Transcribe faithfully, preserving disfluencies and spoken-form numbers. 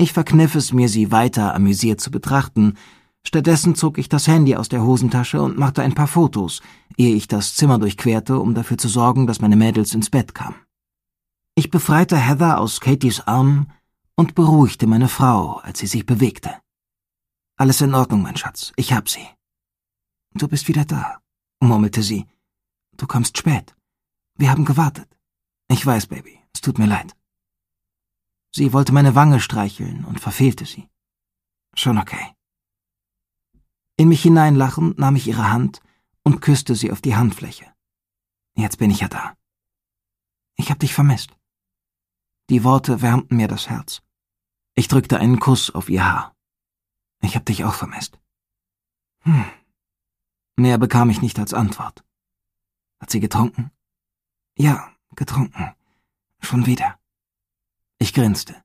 Ich verkniff es mir, sie weiter amüsiert zu betrachten. Stattdessen zog ich das Handy aus der Hosentasche und machte ein paar Fotos, ehe ich das Zimmer durchquerte, um dafür zu sorgen, dass meine Mädels ins Bett kamen. Ich befreite Heather aus Katies Armen und beruhigte meine Frau, als sie sich bewegte. »Alles in Ordnung, mein Schatz, ich hab sie.« »Du bist wieder da«, murmelte sie. »Du kommst spät. Wir haben gewartet.« »Ich weiß, Baby, es tut mir leid.« Sie wollte meine Wange streicheln und verfehlte sie. »Schon okay.« In mich hineinlachend nahm ich ihre Hand und küsste sie auf die Handfläche. »Jetzt bin ich ja da. Ich hab dich vermisst.« Die Worte wärmten mir das Herz. Ich drückte einen Kuss auf ihr Haar. »Ich hab dich auch vermisst.« Hm. Mehr bekam ich nicht als Antwort. Hat sie getrunken? Ja, getrunken. Schon wieder. Ich grinste.